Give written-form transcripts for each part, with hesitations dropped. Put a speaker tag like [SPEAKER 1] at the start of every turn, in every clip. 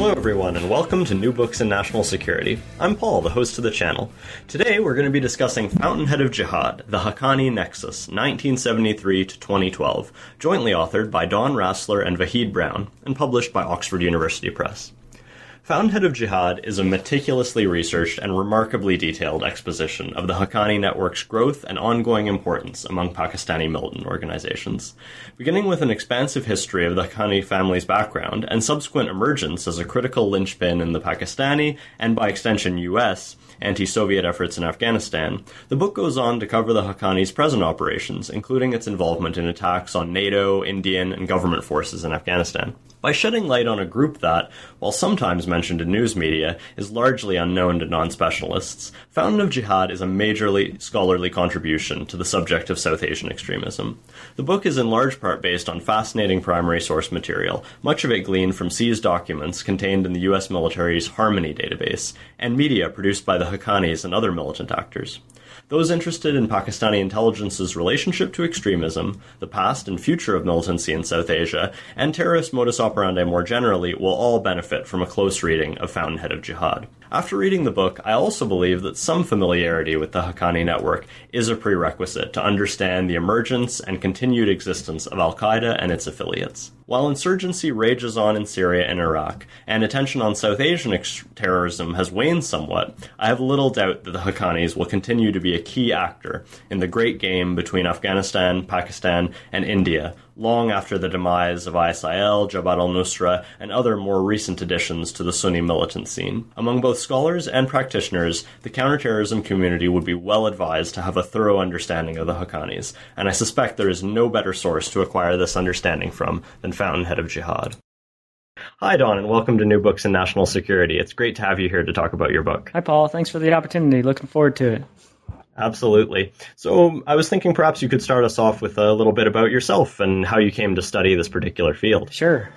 [SPEAKER 1] Hello everyone, and welcome to New Books in National Security. I'm Paul, the host of the channel. Today we're going to be discussing Fountainhead of Jihad, the Haqqani Nexus, 1973 to 2012, jointly authored by Don Rassler and Vahid Brown, and published by Oxford University Press. Fountainhead of Jihad is a meticulously researched and remarkably detailed exposition of the Haqqani network's growth and ongoing importance among Pakistani militant organizations. Beginning with an expansive history of the Haqqani family's background and subsequent emergence as a critical linchpin in the Pakistani, and by extension US, anti-Soviet efforts in Afghanistan, the book goes on to cover the Haqqani's present operations, including its involvement in attacks on NATO, Indian, and government forces in Afghanistan. By shedding light on a group that, while sometimes mentioned in news media, is largely unknown to non-specialists, Fountain of Jihad is a majorly scholarly contribution to the subject of South Asian extremism. The book is in large part based on fascinating primary source material, much of it gleaned from seized documents contained in the US military's Harmony database, and media produced by the Haqqanis and other militant actors. Those interested in Pakistani intelligence's relationship to extremism, the past and future of militancy in South Asia, and terrorist modus operandi more generally will all benefit from a close reading of Fountainhead of Jihad. After reading the book, I also believe that some familiarity with the Haqqani network is a prerequisite to understand the emergence and continued existence of Al-Qaeda and its affiliates. While insurgency rages on in Syria and Iraq, and attention on South Asian terrorism has waned somewhat, I have little doubt that the Haqqanis will continue to be a key actor in the great game between Afghanistan, Pakistan, and India, long after the demise of ISIL, Jabhat al-Nusra, and other more recent additions to the Sunni militant scene. Among both scholars and practitioners, the counterterrorism community would be well advised to have a thorough understanding of the Haqqanis, and I suspect there is no better source to acquire this understanding from than Fountainhead of Jihad. Hi, Don, and welcome to New Books in National Security. It's great to have you here to talk about your book.
[SPEAKER 2] Hi, Paul. Thanks for the opportunity. Looking forward to it.
[SPEAKER 1] Absolutely. So I was thinking perhaps you could start us off with a little bit about yourself and how you came to study this particular field.
[SPEAKER 2] Sure.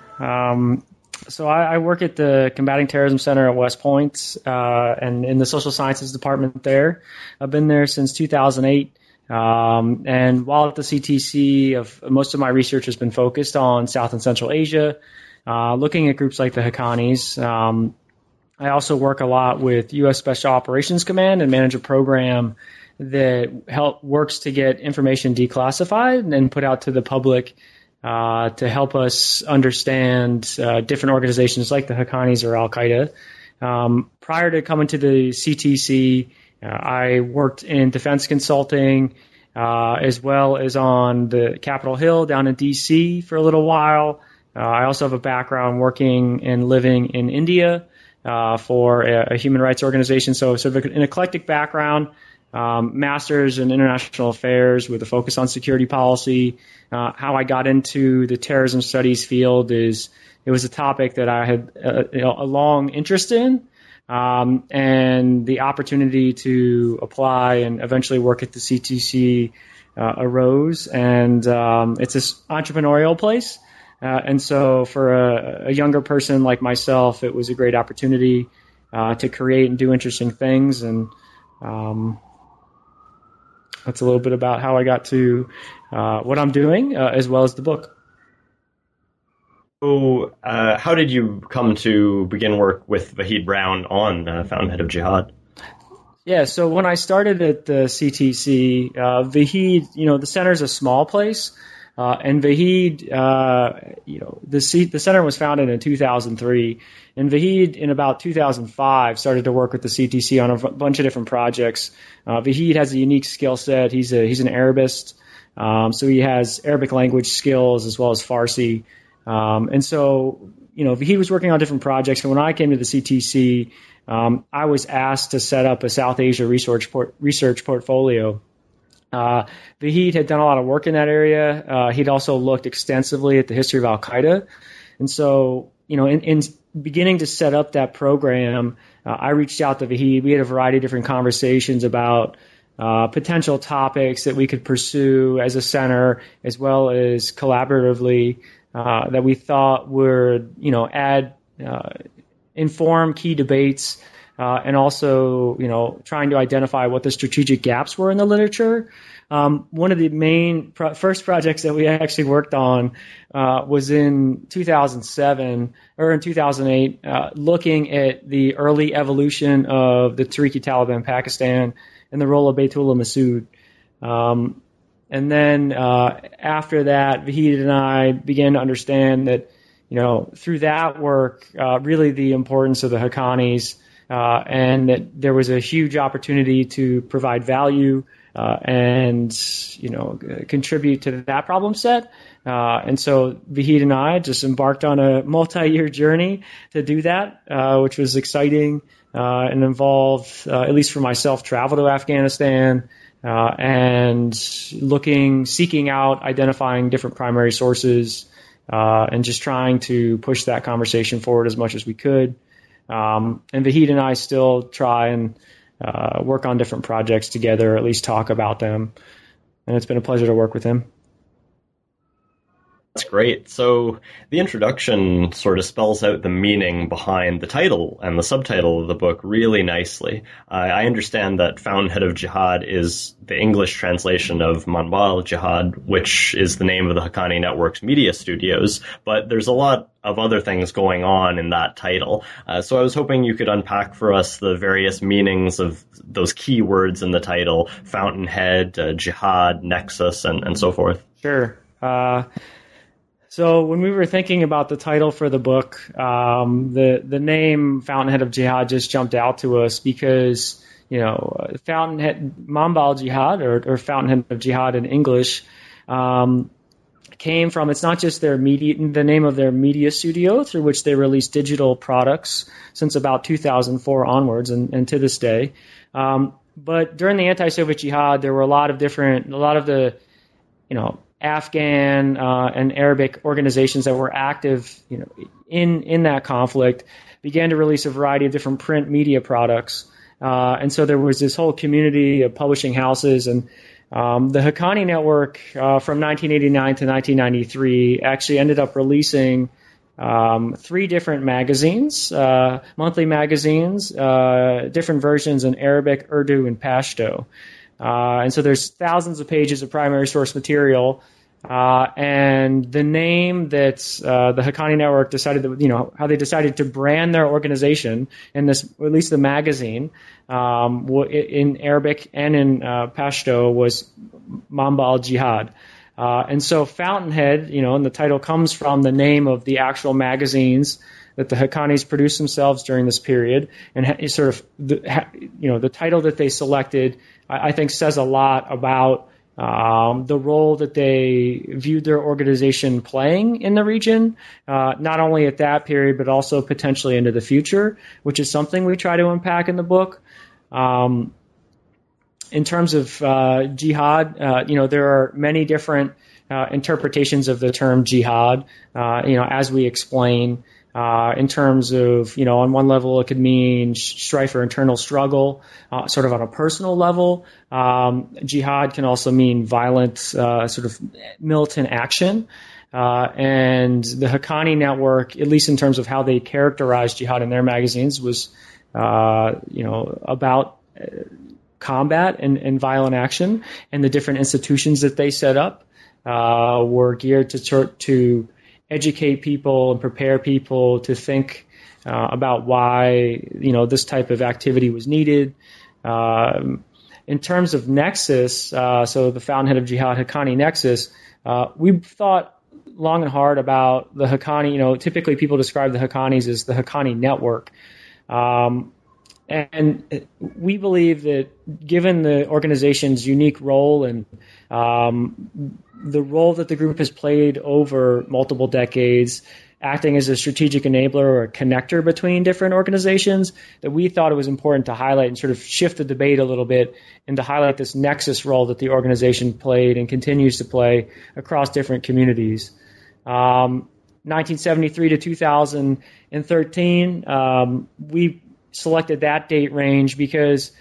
[SPEAKER 2] So I work at the Combating Terrorism Center at West Point and in the Social Sciences Department there. I've been there since 2008. And while at the CTC, most of my research has been focused on South and Central Asia, looking at groups like the Haqqanis. I also work a lot with U.S. Special Operations Command and manage a program that works to get information declassified and put out to the public to help us understand different organizations like the Haqqanis or Al-Qaeda. Prior to coming to the CTC, I worked in defense consulting as well as on the Capitol Hill down in D.C. for a little while. I also have a background working and living in India for a human rights organization, so sort of an eclectic background. Master's in international affairs with a focus on security policy. How I got into the terrorism studies field it was a topic that I had a long interest in, and the opportunity to apply and eventually work at the CTC arose. And it's this entrepreneurial place, and so for a younger person like myself, it was a great opportunity to create and do interesting things. And that's a little bit about how I got to what I'm doing, as well as the book.
[SPEAKER 1] So, how did you come to begin work with Vahid Brown on Fountainhead of Jihad?
[SPEAKER 2] Yeah, so when I started at the CTC, Vahid, the center's a small place, and Vahid, the center was founded in 2003, and Vahid in about 2005 started to work with the CTC on a bunch of different projects. Vahid has a unique skill set. He's an Arabist, so he has Arabic language skills as well as Farsi. And so, Vahid was working on different projects. And when I came to the CTC, I was asked to set up a South Asia research portfolio. Vahid had done a lot of work in that area. He'd also looked extensively at the history of Al-Qaeda. And so, in beginning to set up that program, I reached out to Vahid. We had a variety of different conversations about potential topics that we could pursue as a center, as well as collaboratively, that we thought would, inform key debates and also, trying to identify what the strategic gaps were in the literature. One of the main first projects that we actually worked on was in 2007 or in 2008, looking at the early evolution of the Tehrik-i-Taliban in Pakistan and the role of Baitullah Masood. And then after that, Vahid and I began to understand that, through that work, really the importance of the Haqqanis, and that there was a huge opportunity to provide value and contribute to that problem set. And so Vahid and I just embarked on a multi-year journey to do that, which was exciting and involved, at least for myself, travel to Afghanistan and seeking out, identifying different primary sources, and just trying to push that conversation forward as much as we could. And Vahid and I still try and work on different projects together, or at least talk about them. And it's been a pleasure to work with him.
[SPEAKER 1] That's great. So the introduction sort of spells out the meaning behind the title and the subtitle of the book really nicely. I understand that Fountainhead of Jihad is the English translation of Manba al-Jihad, which is the name of the Haqqani Network's media studios, but there's a lot of other things going on in that title. So I was hoping you could unpack for us the various meanings of those key words in the title: Fountainhead, Jihad, Nexus, and so forth.
[SPEAKER 2] Sure. So when we were thinking about the title for the book, the name Fountainhead of Jihad just jumped out to us because, Fountainhead, Manba al-Jihad, or Fountainhead of Jihad in English, came from, it's not just the name of their media studio through which they release digital products since about 2004 onwards and to this day. But during the anti-Soviet jihad, there were a lot of the, Afghan and Arabic organizations that were active, in that conflict began to release a variety of different print media products. And so there was this whole community of publishing houses, and the Haqqani Network from 1989 to 1993 actually ended up releasing 3 different magazines, monthly magazines, different versions in Arabic, Urdu, and Pashto. And so there's thousands of pages of primary source material. And the name that the Haqqani Network decided that, how they decided to brand their organization in this, or at least the magazine, in Arabic and in Pashto, was Manba al-Jihad. And so Fountainhead, and the title comes from the name of the actual magazines that the Haqqanis produced themselves during this period, and sort of the title that they selected, I think, says a lot about the role that they viewed their organization playing in the region, not only at that period but also potentially into the future, which is something we try to unpack in the book. In terms of jihad, there are many different interpretations of the term jihad, as we explain. In terms of, on one level, it could mean strife or internal struggle, sort of on a personal level. Jihad can also mean violent, sort of militant action. And the Haqqani Network, at least in terms of how they characterized jihad in their magazines, was, about combat and violent action. And the different institutions that they set up were geared to educate people and prepare people to think about why this type of activity was needed. In terms of Nexus, so the Fountainhead of Jihad Haqqani Nexus, we thought long and hard about the Haqqani. Typically people describe the Haqqanis as the Haqqani Network. And we believe that given the organization's unique role and the role that the group has played over multiple decades, acting as a strategic enabler or a connector between different organizations, that we thought it was important to highlight and sort of shift the debate a little bit and to highlight this nexus role that the organization played and continues to play across different communities. 1973 to 2013, we selected that date range because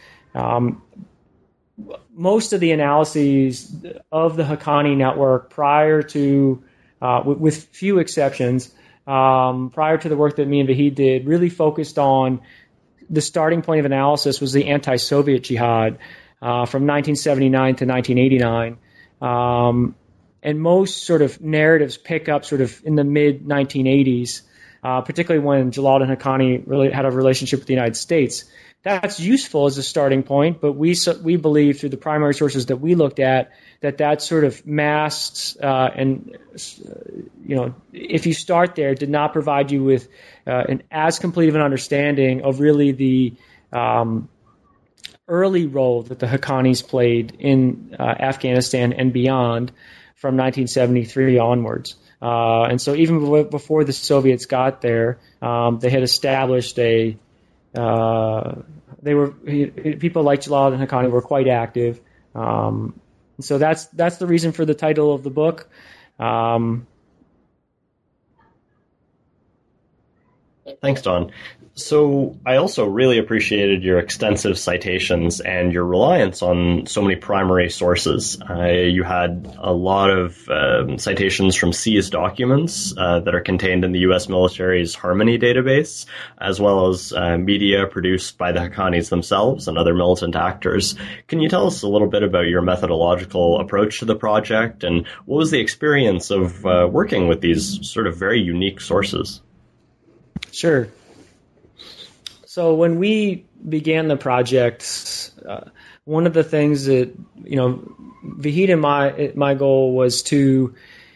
[SPEAKER 2] most of the analyses of the Haqqani Network prior to, with few exceptions, prior to the work that me and Vahid did, really focused on the starting point of analysis was the anti-Soviet jihad from 1979 to 1989. And most sort of narratives pick up sort of in the mid-1980s, particularly when Jalal and Haqqani really had a relationship with the United States. That's useful as a starting point, but we believe through the primary sources that we looked at that sort of masks and if you start there, did not provide you with an as complete of an understanding of really the early role that the Haqqanis played in Afghanistan and beyond from 1973 onwards. And so even before the Soviets got there, they had established people like Jalal and Haqqani were quite active. So that's the reason for the title of the book.
[SPEAKER 1] Thanks, Don. So I also really appreciated your extensive citations and your reliance on so many primary sources. You had a lot of citations from seized documents that are contained in the U.S. military's Harmony database, as well as media produced by the Haqqanis themselves and other militant actors. Can you tell us a little bit about your methodological approach to the project, and what was the experience of working with these sort of very unique sources?
[SPEAKER 2] Sure. So when we began the project, one of the things that, Vahid and my goal was to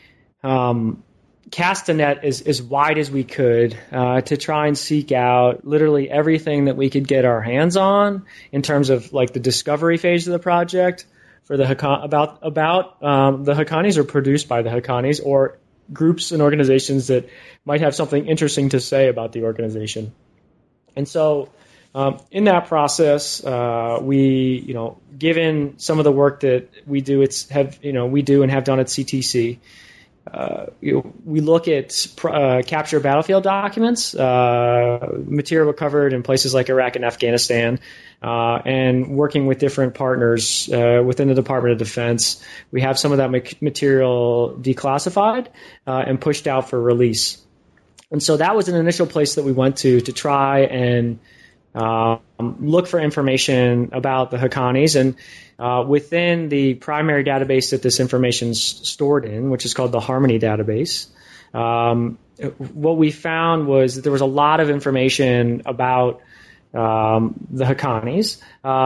[SPEAKER 2] cast a net as wide as we could to try and seek out literally everything that we could get our hands on in terms of like the discovery phase of the project for the about the Haqqanis or produced by the Haqqanis or groups and organizations that might have something interesting to say about the organization. And so in that process, we, given some of the work that we do, we do and have done at CTC, we look at capture battlefield documents, material recovered in places like Iraq and Afghanistan, and working with different partners within the Department of Defense. We have some of that material declassified and pushed out for release. And so that was an initial place that we went to try and look for information about the Haqqanis. And within the primary database that this information is stored in, which is called the Harmony database, what we found was that there was a lot of information about the Haqqanis.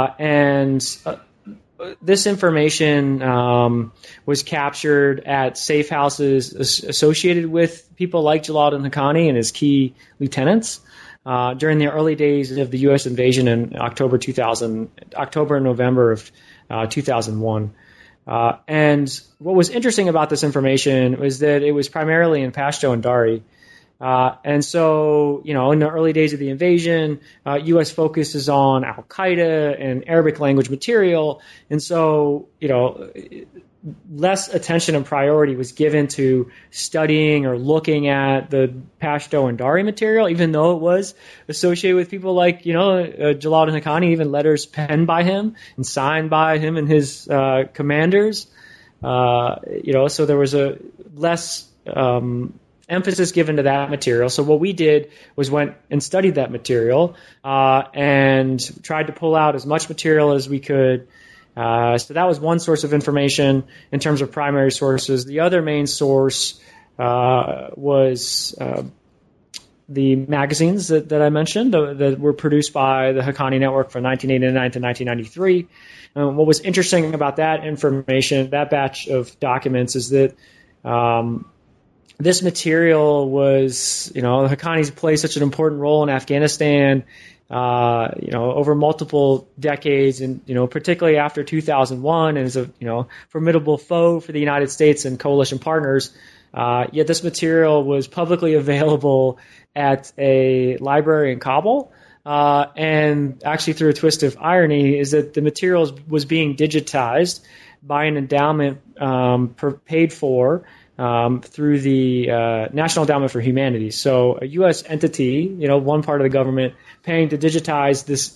[SPEAKER 2] This information was captured at safe houses associated with people like Jalal al-Haqqani and his key lieutenants during the early days of the U.S. invasion in October and November of 2001. And what was interesting about this information was that it was primarily in Pashto and Dari. And so, in the early days of the invasion, U.S. focuses on Al-Qaeda and Arabic language material. And so, less attention and priority was given to studying or looking at the Pashto and Dari material, even though it was associated with people like, Jalal al-Haqqani, even letters penned by him and signed by him and his commanders. So there was a less emphasis given to that material. So what we did was went and studied that material and tried to pull out as much material as we could. So that was one source of information in terms of primary sources. The other main source was the magazines that I mentioned that were produced by the Haqqani Network from 1989 to 1993. What was interesting about that information, that batch of documents, is that this material was, the Haqqanis played such an important role in Afghanistan, over multiple decades, and particularly after 2001, and as a formidable foe for the United States and coalition partners. Yet this material was publicly available at a library in Kabul, and actually through a twist of irony is that the material was being digitized by an endowment paid for through the National Endowment for Humanities. So a U.S. entity, one part of the government, paying to digitize this,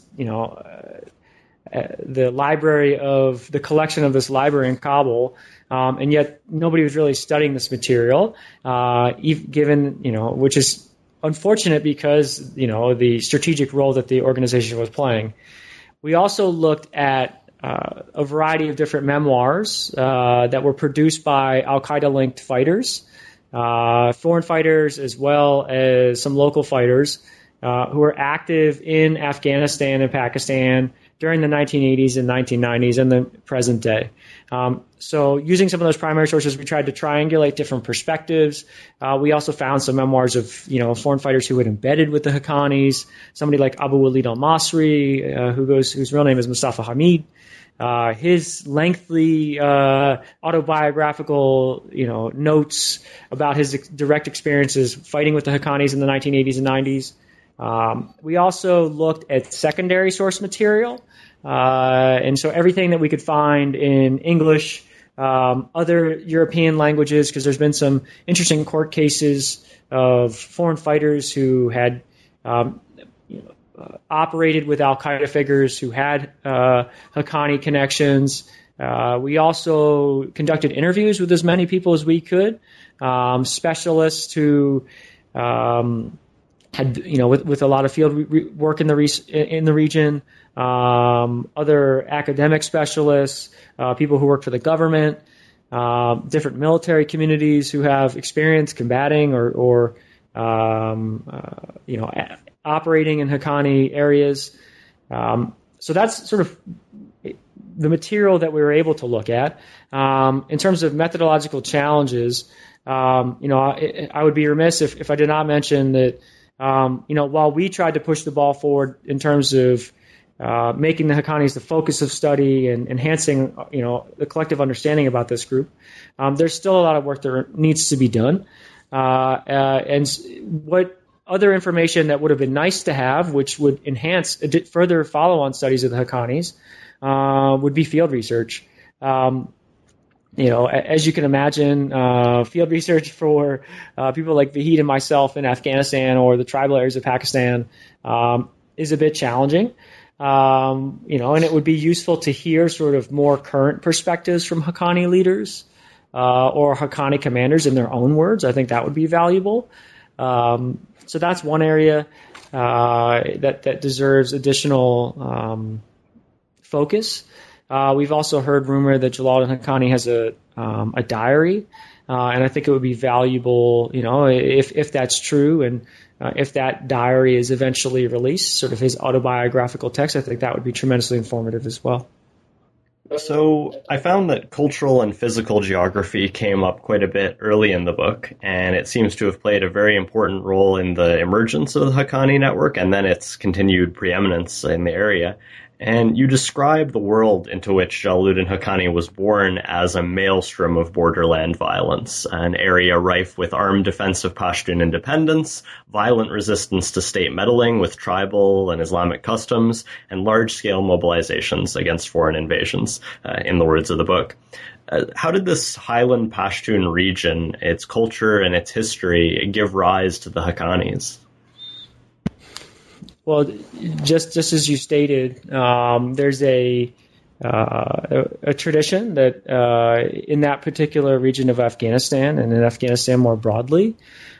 [SPEAKER 2] the library of the collection of this library in Kabul, and yet nobody was really studying this material, given, which is unfortunate because, the strategic role that the organization was playing. We also looked at a variety of different memoirs that were produced by al-Qaeda-linked fighters, foreign fighters, as well as some local fighters who were active in Afghanistan and Pakistan during the 1980s and 1990s and the present day. So using some of those primary sources, we tried to triangulate different perspectives. We also found some memoirs of, foreign fighters who had embedded with the Haqqanis, somebody like Abu Walid al-Masri, whose real name is Mustafa Hamid. His lengthy autobiographical, notes about his direct experiences fighting with the Haqqanis in the 1980s and 90s. We also looked at secondary source material, and so everything that we could find in English, other European languages, because there's been some interesting court cases of foreign fighters who had operated with al-Qaeda figures who had Haqqani connections. We also conducted interviews with as many people as we could, specialists who had, with a lot of field work in the region, other academic specialists, people who work for the government, different military communities who have experience combating or operating in Haqqani areas. So that's sort of the material that we were able to look at. In terms of methodological challenges, I would be remiss if I did not mention that, while we tried to push the ball forward in terms of making the Haqqanis the focus of study and enhancing, the collective understanding about this group, there's still a lot of work that needs to be done. And what other information that would have been nice to have, which would enhance further follow-on studies of the Haqqanis, would be field research. As you can imagine, field research for people like Vahid and myself in Afghanistan or the tribal areas of Pakistan is a bit challenging. And it would be useful to hear sort of more current perspectives from Haqqani leaders or Haqqani commanders in their own words. I think that would be valuable. So that's one area that deserves additional focus. We've also heard rumor that Jalaluddin Haqqani has a diary, and I think it would be valuable, if that's true, and if that diary is eventually released, sort of his autobiographical text. I think that would be tremendously informative as well.
[SPEAKER 1] So I found that cultural and physical geography came up quite a bit early in the book, and it seems to have played a very important role in the emergence of the Haqqani network and then its continued preeminence in the area. And you describe the world into which Jalaluddin Haqqani was born as a maelstrom of borderland violence, an area rife with armed defense of Pashtun independence, violent resistance to state meddling with tribal and Islamic customs, and large-scale mobilizations against foreign invasions, in the words of the book. How did this highland Pashtun region, its culture and its history, give rise to the Haqqanis?
[SPEAKER 2] Well, just as you stated, there's a tradition that in that particular region of Afghanistan and in Afghanistan more broadly,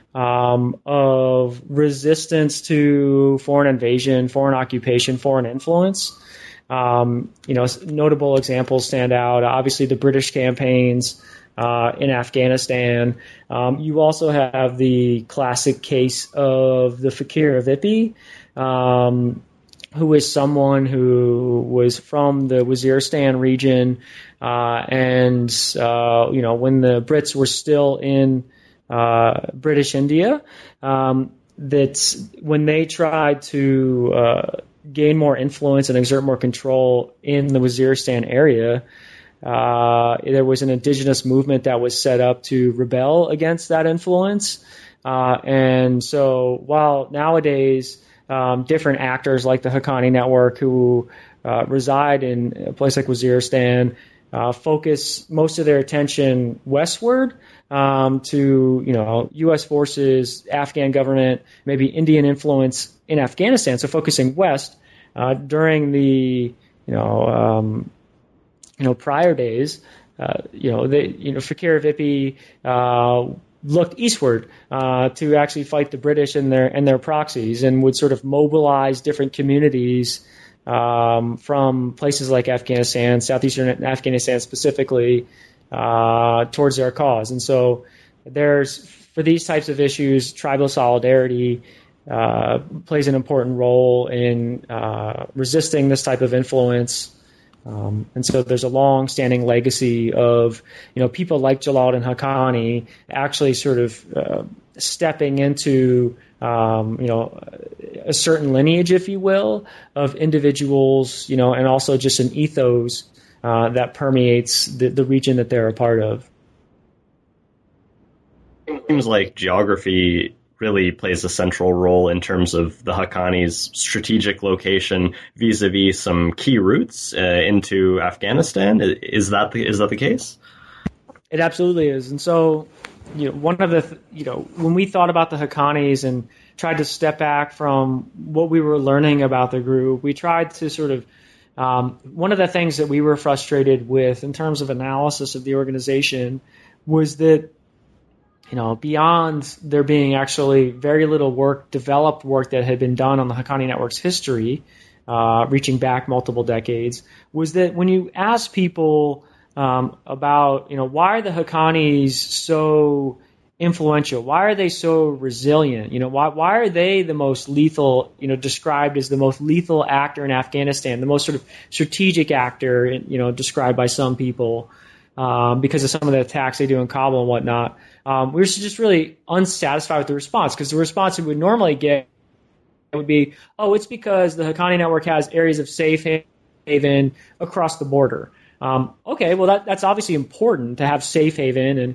[SPEAKER 2] of resistance to foreign invasion, foreign occupation, foreign influence. Notable examples stand out. Obviously, the British campaigns in Afghanistan. You also have the classic case of the Fakir of Ipi, who is someone who was from the Waziristan region, and when the Brits were still in British India, that's when they tried to gain more influence and exert more control in the Waziristan area. There was an indigenous movement that was set up to rebel against that influence, and so while nowadays different actors like the Haqqani network who reside in a place like Waziristan focus most of their attention westward to U.S. forces, Afghan government, maybe Indian influence in Afghanistan. So focusing west during the prior days, Fakir of Ipi looked eastward to actually fight the British and their proxies, and would sort of mobilize different communities from places like Afghanistan, southeastern Afghanistan specifically, towards their cause. And so for these types of issues, tribal solidarity plays an important role in resisting this type of influence. And so there's a long-standing legacy of, people like Jalal and Haqqani actually sort of stepping into, a certain lineage, if you will, of individuals, and also just an ethos that permeates the region that they're a part of.
[SPEAKER 1] It seems like geography really plays a central role in terms of the Haqqani's strategic location vis-a-vis some key routes into Afghanistan. Is that the case?
[SPEAKER 2] It absolutely is. And so, one of the, when we thought about the Haqqanis and tried to step back from what we were learning about the group, we tried to sort of, one of the things that we were frustrated with in terms of analysis of the organization was that, beyond there being actually very little developed work that had been done on the Haqqani Network's history, reaching back multiple decades, was that when you ask people about, why are the Haqqanis so influential? Why are they so resilient? Why are they the most lethal, described as the most lethal actor in Afghanistan, the most sort of strategic actor, described by some people because of some of the attacks they do in Kabul and whatnot. We were just really unsatisfied with the response, because the response we would normally get would be, it's because the Haqqani Network has areas of safe haven across the border. Okay, well that's obviously important to have safe haven and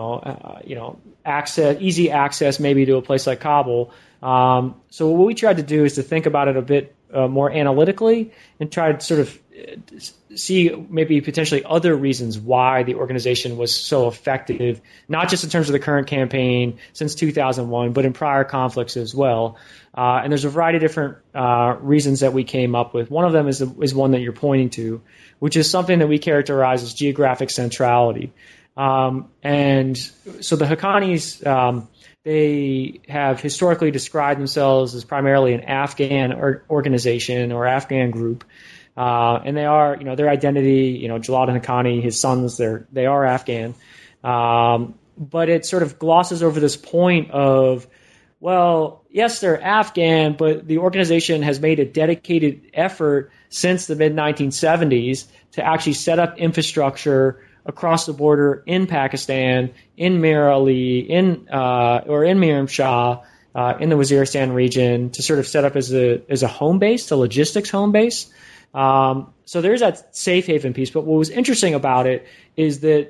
[SPEAKER 2] easy access maybe to a place like Kabul. So what we tried to do is to think about it a bit more analytically and try to sort of see maybe potentially other reasons why the organization was so effective, not just in terms of the current campaign since 2001, but in prior conflicts as well. And there's a variety of different reasons that we came up with. One of them is one that you're pointing to, which is something that we characterize as geographic centrality. And so the Haqqanis, they have historically described themselves as primarily an Afghan organization or Afghan group. And they are, their identity, Jalal Haqqani, his sons, they are Afghan. But it sort of glosses over this point of, well, yes, they're Afghan, but the organization has made a dedicated effort since the mid-1970s to actually set up infrastructure across the border in Pakistan, in Mir Ali, in Miram Shah, in the Waziristan region, to sort of set up as a home base, a logistics home base. So there's that safe haven piece. But what was interesting about it is that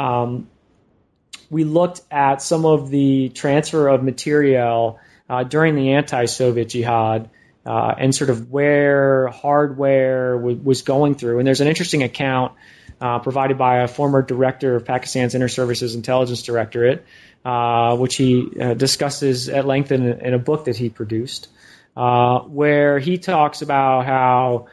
[SPEAKER 2] we looked at some of the transfer of material during the anti-Soviet jihad and sort of where hardware was going through. And there's an interesting account provided by a former director of Pakistan's Inter-Services Intelligence Directorate, which he discusses at length in a book that he produced, where he talks about how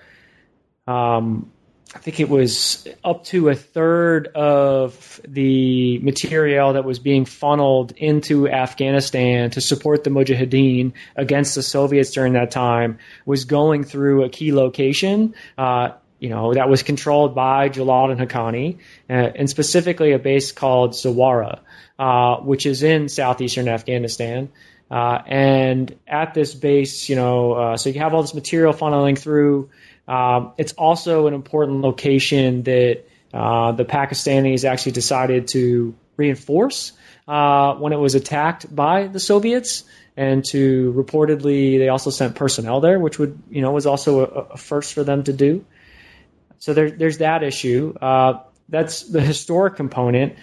[SPEAKER 2] I think it was up to a third of the material that was being funneled into Afghanistan to support the Mujahideen against the Soviets during that time was going through a key location, that was controlled by Jalal and Haqqani, and specifically a base called Zawara, which is in southeastern Afghanistan. And at this base, so you have all this material funneling through. It's also an important location that the Pakistanis actually decided to reinforce when it was attacked by the Soviets, and to reportedly they also sent personnel there, which was also a first for them to do. So there's that issue. That's the historic component.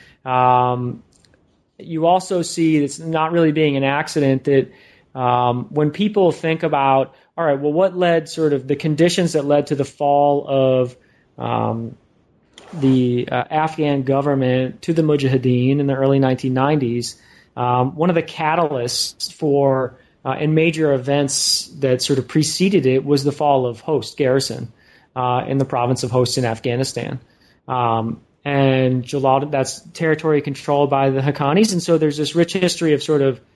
[SPEAKER 2] You also see it's not really being an accident that when people think about, all right, well, what led sort of the conditions that led to the fall of the Afghan government to the Mujahideen in the early 1990s, one of the catalysts for and major events that sort of preceded it was the fall of Host Garrison in the province of Host in Afghanistan. and Jalal, that's territory controlled by the Haqqanis. And so there's this rich history of sort of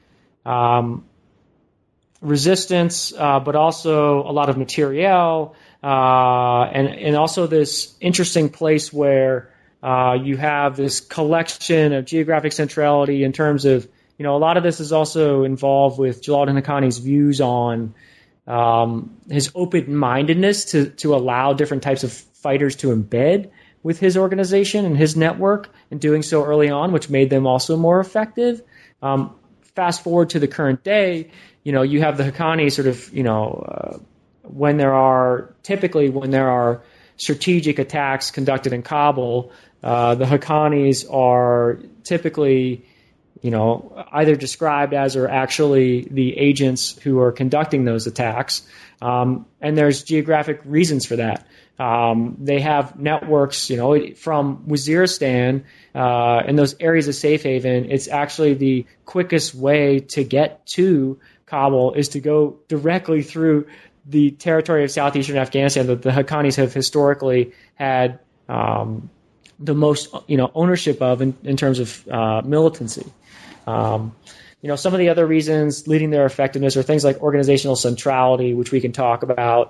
[SPEAKER 2] resistance, but also a lot of materiel, and also this interesting place where you have this collection of geographic centrality in terms of, a lot of this is also involved with Jalaluddin Haqqani's views on his open-mindedness to allow different types of fighters to embed with his organization and his network, and doing so early on, which made them also more effective. Fast forward to the current day, you have the Haqqani sort of, when there are strategic attacks conducted in Kabul, the Haqqanis are typically, either described as or actually the agents who are conducting those attacks. And there's geographic reasons for that. They have networks, from Waziristan and those areas of safe haven. It's actually the quickest way to get to Kabul is to go directly through the territory of southeastern Afghanistan that the Haqqanis have historically had the most, ownership of in terms of militancy. Some of the other reasons leading their effectiveness are things like organizational centrality, which we can talk about,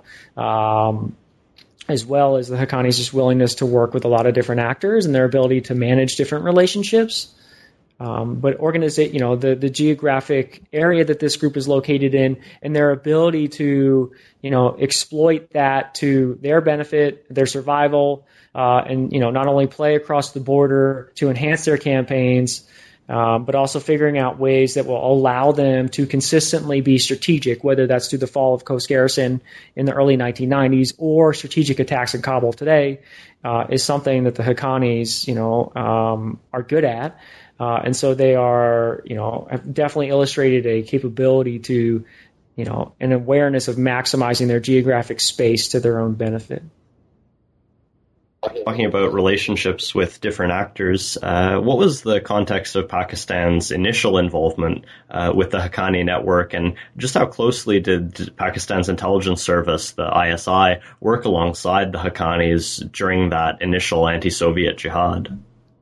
[SPEAKER 2] as well as the Haqqanis' just willingness to work with a lot of different actors and their ability to manage different relationships. But the geographic area that this group is located in and their ability to, exploit that to their benefit, their survival, and, not only play across the border to enhance their campaigns, but also figuring out ways that will allow them to consistently be strategic, whether that's through the fall of Khost Garrison in the early 1990s or strategic attacks in Kabul today, is something that the Haqqanis, are good at. And so they are, have definitely illustrated a capability to, an awareness of maximizing their geographic space to their own benefit.
[SPEAKER 1] Talking about relationships with different actors, what was the context of Pakistan's initial involvement with the Haqqani network, and just how closely did Pakistan's intelligence service, the ISI, work alongside the Haqqanis during that initial anti-Soviet jihad?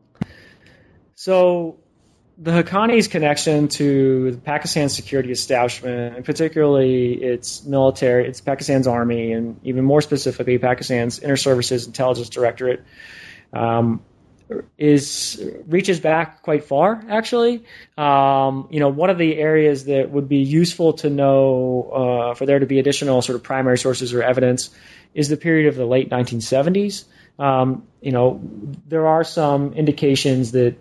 [SPEAKER 2] So the Haqqani's connection to the Pakistan security establishment, and particularly its military, its Pakistan's army, and even more specifically Pakistan's Inter-Services Intelligence Directorate, reaches back quite far, actually. One of the areas that would be useful to know for there to be additional sort of primary sources or evidence is the period of the late 1970s. There are some indications that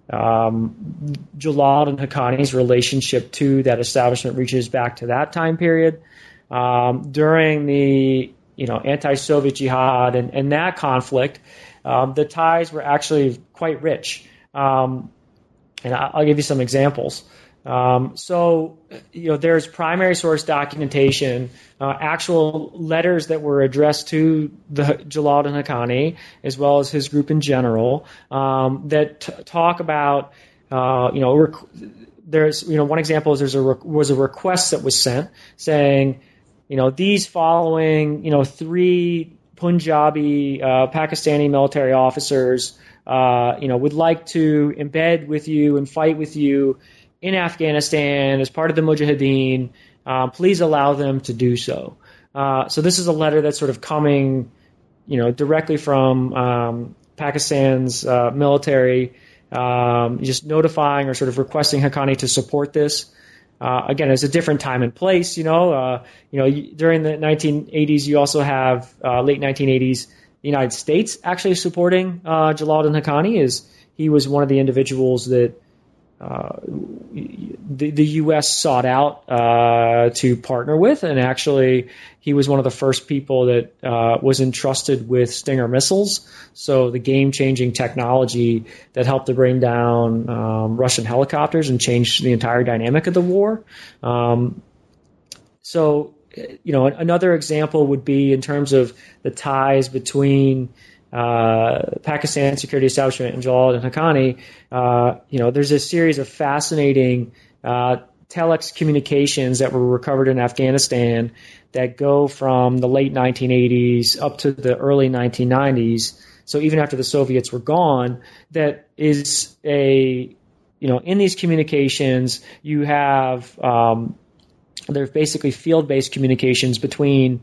[SPEAKER 2] Jalal and Haqqani's relationship to that establishment reaches back to that time period. During the anti-Soviet jihad and that conflict, the ties were actually quite rich. And I'll give you some examples. There's primary source documentation, actual letters that were addressed to the Jalaluddin Haqqani, as well as his group in general, that talk about, there's, one example is was a request that was sent saying, these following, 3 Punjabi, Pakistani military officers, would like to embed with you and fight with you in Afghanistan as part of the Mujahideen. Please allow them to do so. So this is a letter that's sort of coming, directly from Pakistan's military, just notifying or sort of requesting Haqqani to support this. Again, it's a different time and place. During the 1980s, you also have late 1980s, the United States actually supporting Jalaluddin Haqqani. He was one of the individuals that the U.S. sought out to partner with, and actually he was one of the first people that was entrusted with Stinger missiles, so the game-changing technology that helped to bring down Russian helicopters and change the entire dynamic of the war. Another example would be in terms of the ties between Pakistan security establishment and Jalaluddin Haqqani. There's a series of fascinating telex communications that were recovered in Afghanistan that go from the late 1980s up to the early 1990s so even after the Soviets were gone, that is in these communications, you have, there's basically field-based communications between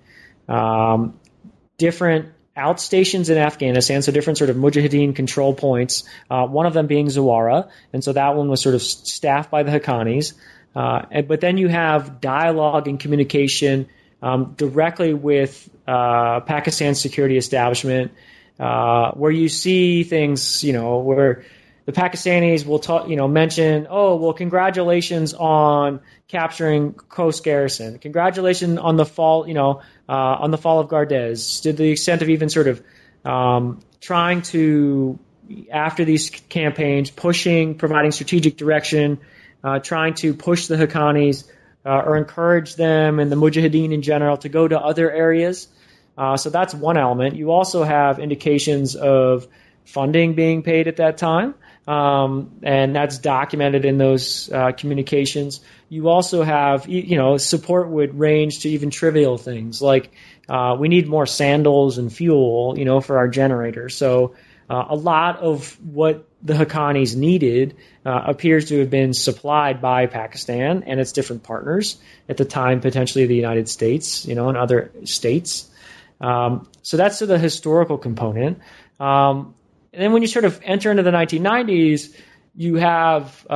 [SPEAKER 2] different outstations in Afghanistan, so different sort of Mujahideen control points, one of them being Zawara, and so that one was sort of staffed by the Haqqanis. But then you have dialogue and communication directly with Pakistan's security establishment, where you see things, where the Pakistanis will mention, oh, well, congratulations on capturing Khost garrison. Congratulations on the fall, on the fall of Gardez. To the extent of even sort of trying to, after these campaigns, providing strategic direction, trying to push the Haqqanis or encourage them and the Mujahideen in general to go to other areas. So that's one element. You also have indications of funding being paid at that time. And that's documented in those communications. You also have, support would range to even trivial things like we need more sandals and fuel, for our generator. So a lot of what the Haqqanis needed appears to have been supplied by Pakistan and its different partners at the time, potentially the United States, and other states. So that's the historical component. And then when you sort of enter into the 1990s, you have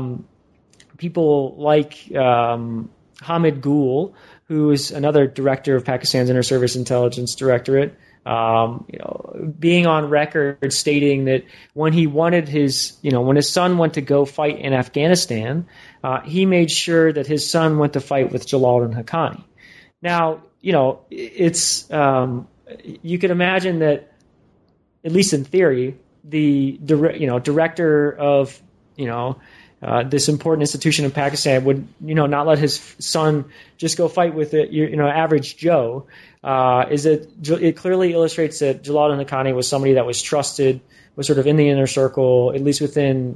[SPEAKER 2] people like Hamid Gul, who is another director of Pakistan's Inter-Service Intelligence Directorate, being on record stating that when he wanted when his son went to go fight in Afghanistan, he made sure that his son went to fight with Jalaluddin Haqqani. Now, it's you could imagine that, at least in theory, the director of this important institution in Pakistan would not let his son just go fight with average Joe. It clearly illustrates that Jalaluddin Haqqani was somebody that was trusted, was sort of in the inner circle, at least within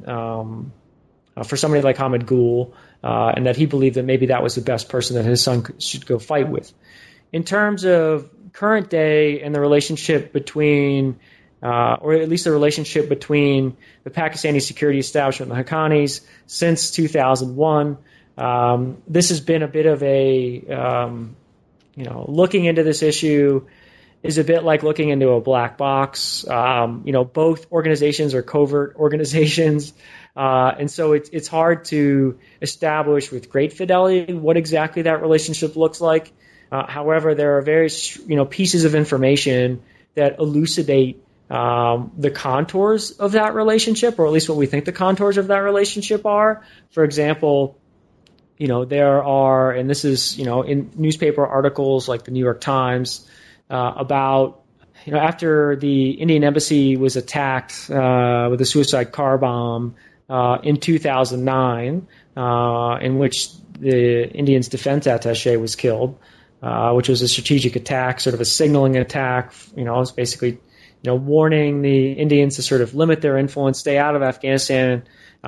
[SPEAKER 2] for somebody like Hamid Gul, and that he believed that maybe that was the best person that his son should go fight with. In terms of current day and the relationship between or at least the relationship between the Pakistani security establishment and the Haqqanis since 2001. This has been a bit of a, looking into this issue is a bit like looking into a black box. Both organizations are covert organizations. And so it's hard to establish with great fidelity what exactly that relationship looks like. However, there are various, pieces of information that elucidate the contours of that relationship, or at least what we think the contours of that relationship are. For example, there are, and this is, in newspaper articles like the New York Times, about, after the Indian embassy was attacked with a suicide car bomb in 2009, in which the Indians' defense attaché was killed, which was a strategic attack, sort of a signaling attack. It's basically warning the Indians to sort of limit their influence, stay out of Afghanistan.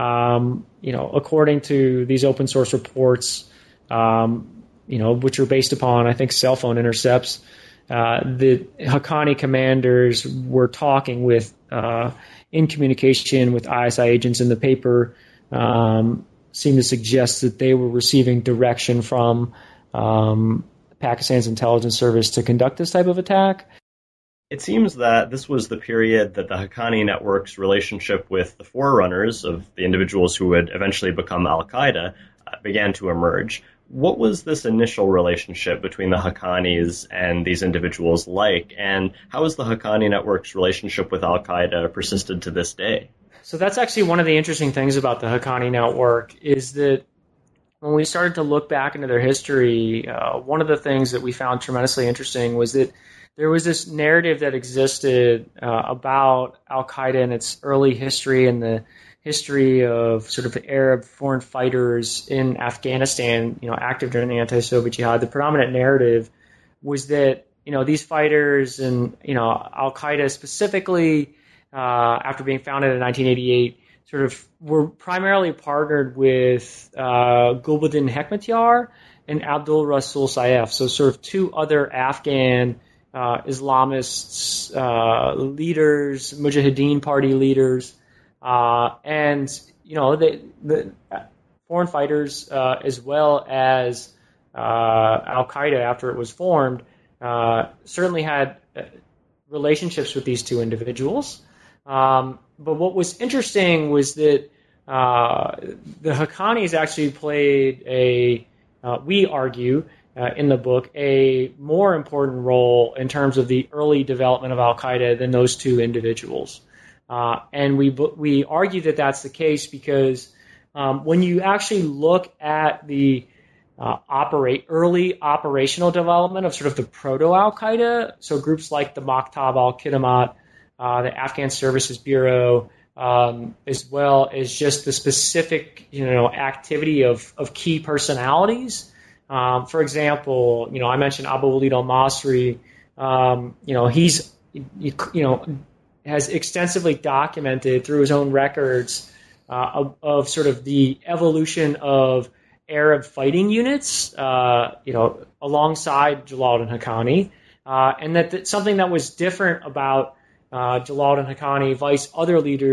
[SPEAKER 2] According to these open source reports, which are based upon, I think, cell phone intercepts, the Haqqani commanders were talking in communication with ISI agents, and the paper seemed to suggest that they were receiving direction from Pakistan's intelligence service to conduct this type of attack.
[SPEAKER 1] It seems that this was the period that the Haqqani network's relationship with the forerunners of the individuals who would eventually become al-Qaeda began to emerge. What was this initial relationship between the Haqqanis and these individuals like, and how has the Haqqani network's relationship with al-Qaeda persisted to this day?
[SPEAKER 2] So that's actually one of the interesting things about the Haqqani network, is that when we started to look back into their history, one of the things that we found tremendously interesting was that there was this narrative that existed about al-Qaeda and its early history and the history of sort of the Arab foreign fighters in Afghanistan, active during the anti-Soviet jihad. The predominant narrative was that, these fighters and, al-Qaeda specifically, after being founded in 1988, sort of were primarily partnered with Gulbuddin Hekmatyar and Abdul Rasul Saif, so sort of two other Afghan Islamists, leaders, Mujahideen party leaders, and the foreign fighters, as well as Al Qaeda after it was formed, certainly had relationships with these two individuals. But what was interesting was that the Haqqanis actually played we argue in the book, a more important role in terms of the early development of Al Qaeda than those two individuals. And we argue that that's the case because when you actually look at the early operational development of sort of the proto-Al Qaeda, so groups like the Maktab al-Khidmat, the Afghan Services Bureau, as well as just the specific activity of key personalities. For example, I mentioned Abu Walid al-Masri. He's has extensively documented through his own records of sort of the evolution of Arab fighting units, alongside Jalal al-Haqqani, and that something that was different about Jalal al-Haqqani, vice other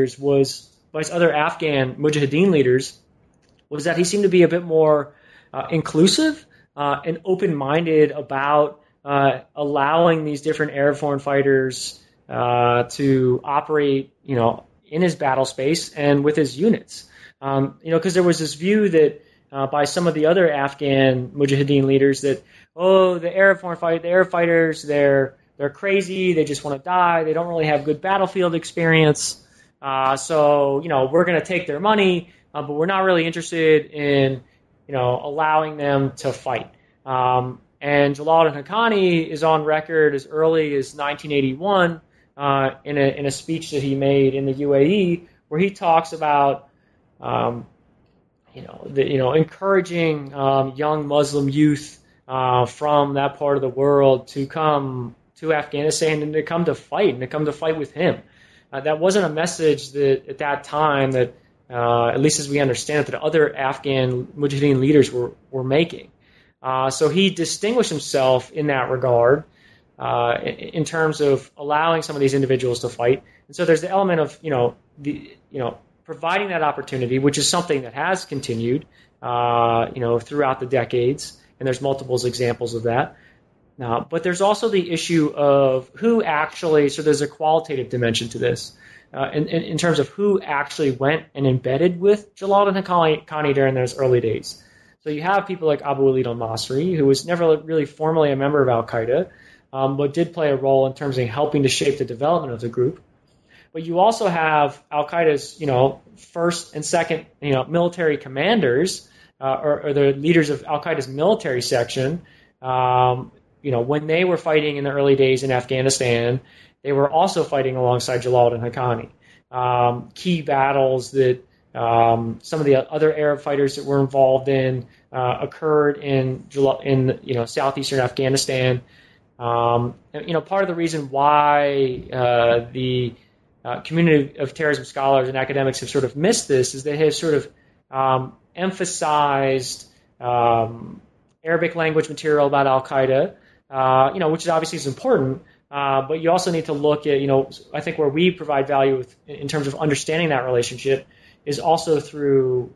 [SPEAKER 2] Afghan Mujahideen leaders, was that he seemed to be a bit more inclusive and open-minded about allowing these different Arab foreign fighters to operate, in his battle space and with his units. Because there was this view that by some of the other Afghan Mujahideen leaders that, the Arab fighters, they're crazy, they just want to die, they don't really have good battlefield experience. So we're going to take their money, but we're not really interested in, allowing them to fight. And Jalal al-Haqqani is on record as early as 1981 in a speech that he made in the UAE, where he talks about, encouraging young Muslim youth from that part of the world to come to Afghanistan and to come to fight with him. That wasn't a message that at that time that, at least as we understand it, that other Afghan Mujahideen leaders were making. So he distinguished himself in that regard in terms of allowing some of these individuals to fight. And so there's the element of providing that opportunity, which is something that has continued throughout the decades, and there's multiple examples of that. But there's also the issue of who actually, so there's a qualitative dimension to this, in terms of who actually went and embedded with Jalal al-Haqqani during those early days. So you have people like Abu Walid al-Masri, who was never really formally a member of al-Qaeda, but did play a role in terms of helping to shape the development of the group. But you also have al-Qaeda's, first and second, military commanders, or the leaders of al-Qaeda's military section. When they were fighting in the early days in Afghanistan, they were also fighting alongside Jalal al-Haqqani. Key battles that some of the other Arab fighters that were involved in occurred in southeastern Afghanistan. Part of the reason why the community of terrorism scholars and academics have sort of missed this is they have sort of emphasized Arabic language material about al-Qaeda, which obviously is important. But you also need to look at, I think where we provide value in terms of understanding that relationship is also through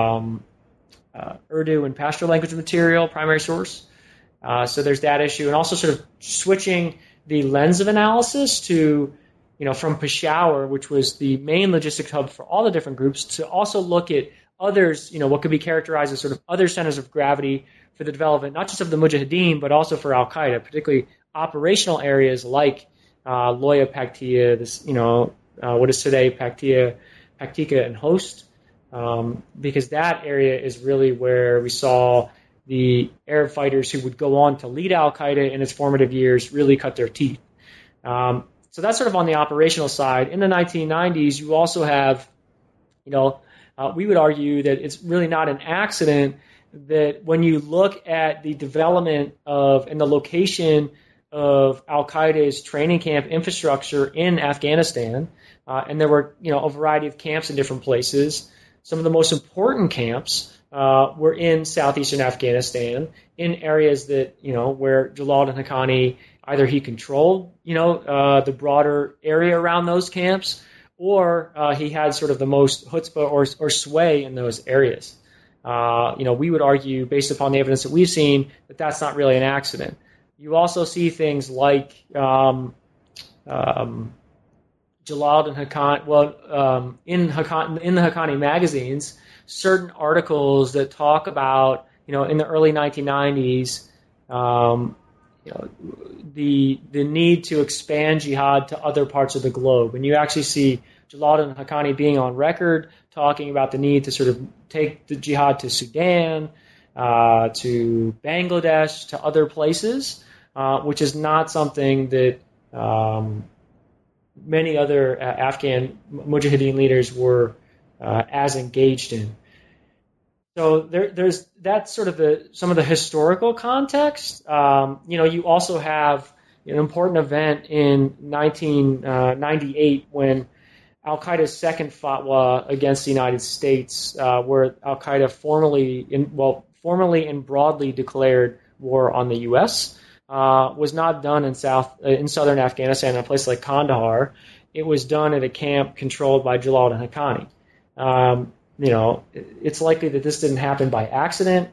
[SPEAKER 2] Urdu and Pashto language material, primary source. So there's that issue, and also sort of switching the lens of analysis to, from Peshawar, which was the main logistics hub for all the different groups, to also look at others, what could be characterized as sort of other centers of gravity for the development, not just of the Mujahideen, but also for al-Qaeda, particularly operational areas like Loya Paktia, this, what is today Paktia, Paktika, and Host, because that area is really where we saw the Arab fighters who would go on to lead al-Qaeda in its formative years really cut their teeth. So that's sort of on the operational side. In the 1990s, you also have, we would argue that it's really not an accident that when you look at the development of and the location of al-Qaeda's training camp infrastructure in Afghanistan, and there were, a variety of camps in different places. Some of the most important camps were in southeastern Afghanistan, in areas that, where Jalal al-Haqqani either he controlled, the broader area around those camps, or he had sort of the most chutzpah or sway in those areas. We would argue, based upon the evidence that we've seen, that that's not really an accident. You also see things like Jalad and Haqqani. In the Haqqani magazines, certain articles that talk about, in the early 1990s, the need to expand jihad to other parts of the globe, and you actually see Jalad and Haqqani being on record talking about the need to sort of take the jihad to Sudan, to Bangladesh, to other places, which is not something that many other Afghan Mujahideen leaders were as engaged in. So there's that's sort of some of the historical context. You also have an important event in 1998 when Al-Qaeda's second fatwa against the United States, where Al-Qaeda formally and broadly declared war on the U.S., was not done in southern Afghanistan, in a place like Kandahar. It was done at a camp controlled by Jalad and Haqqani. It's likely that this didn't happen by accident.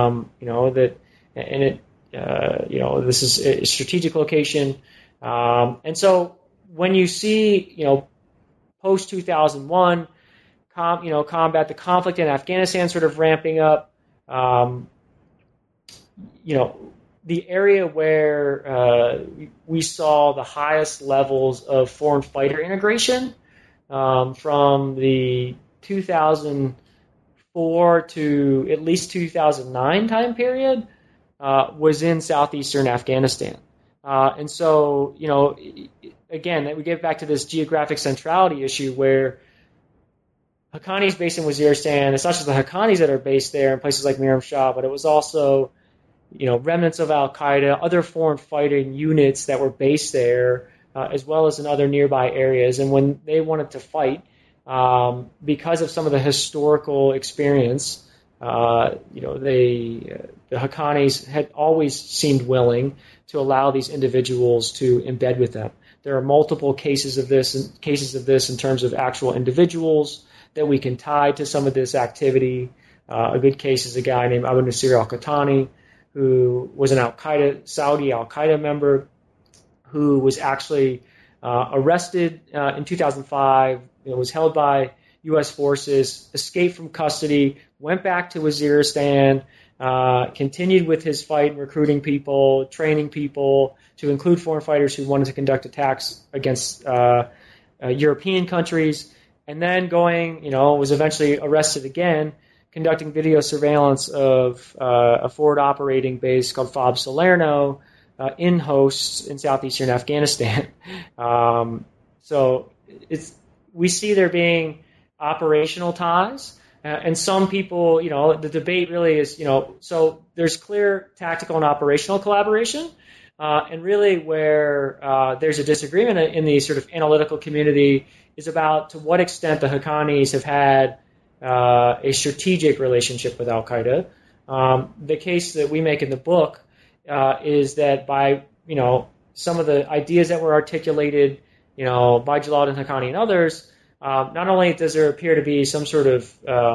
[SPEAKER 2] This is a strategic location, and so when you see, post 2001, combat, the conflict in Afghanistan sort of ramping up, the area where we saw the highest levels of foreign fighter integration from the 2004 to at least 2009 time period was in southeastern Afghanistan. And so, again, we get back to this geographic centrality issue where Haqqani's based in Waziristan. It's not just the Haqqanis that are based there in places like Miram Shah, but it was also, remnants of Al-Qaeda, other foreign fighting units that were based there, as well as in other nearby areas. And when they wanted to fight, because of some of the historical experience, the Haqqanis had always seemed willing to allow these individuals to embed with them. There are multiple cases of this in terms of actual individuals that we can tie to some of this activity. A good case is a guy named Abu Nasir al-Qahtani, who was an Saudi Al-Qaeda member, who was actually arrested in 2005, was held by U.S. forces, escaped from custody, went back to Waziristan, continued with his fight in recruiting people, training people, to include foreign fighters who wanted to conduct attacks against European countries, and then was eventually arrested again, conducting video surveillance of a forward operating base called FOB Salerno in Host in southeastern Afghanistan. So we see there being operational ties. And some people, the debate really is, so there's clear tactical and operational collaboration. And really where there's a disagreement in the sort of analytical community is about to what extent the Haqqanis have had a strategic relationship with Al-Qaeda. The case that we make in the book is that by, some of the ideas that were articulated, by Jalad and Haqqani and others, not only does there appear to be some sort of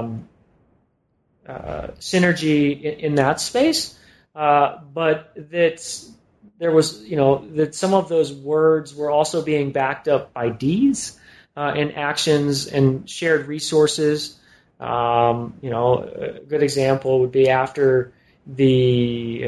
[SPEAKER 2] synergy in that space, but that there was, that some of those words were also being backed up by deeds and actions and shared resources. A good example would be after the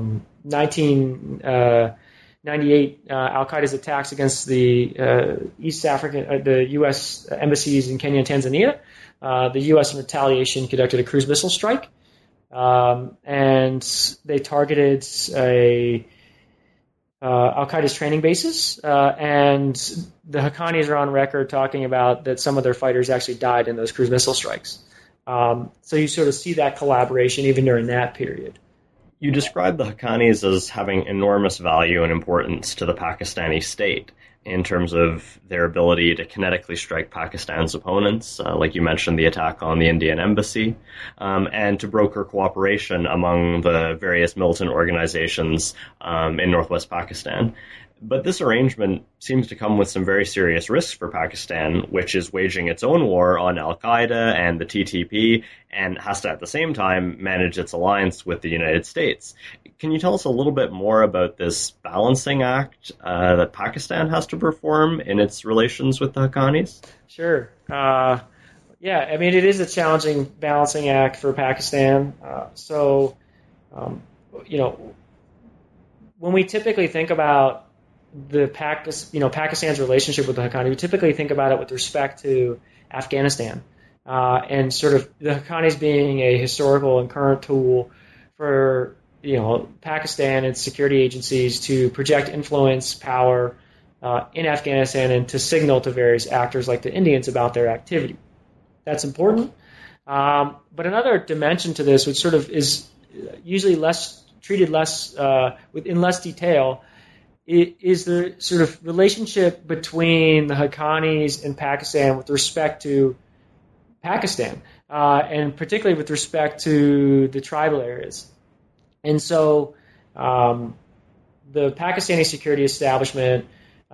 [SPEAKER 2] 1998 Al-Qaeda's attacks against the the U.S. embassies in Kenya and Tanzania. The U.S. in retaliation conducted a cruise missile strike, and they targeted Al-Qaeda's training bases, and the Haqqanis are on record talking about that some of their fighters actually died in those cruise missile strikes. So you sort of see that collaboration even during that period.
[SPEAKER 1] You describe the Haqqanis as having enormous value and importance to the Pakistani state, in terms of their ability to kinetically strike Pakistan's opponents, like you mentioned, the attack on the Indian embassy, and to broker cooperation among the various militant organizations in northwest Pakistan. But this arrangement seems to come with some very serious risks for Pakistan, which is waging its own war on al-Qaeda and the TTP, and has to at the same time manage its alliance with the United States. Can you tell us a little bit more about this balancing act that Pakistan has to perform in its relations with the Haqqanis?
[SPEAKER 2] Sure. Yeah, I mean, it is a challenging balancing act for Pakistan. When we typically think about Pakistan's relationship with the Haqqani, we typically think about it with respect to Afghanistan, and sort of the Haqqanis being a historical and current tool for Pakistan and security agencies to project influence, power in Afghanistan, and to signal to various actors like the Indians about their activity. That's important. But another dimension to this, which sort of is usually treated in less detail, is the sort of relationship between the Haqqanis and Pakistan with respect to Pakistan, and particularly with respect to the tribal areas. And so the Pakistani security establishment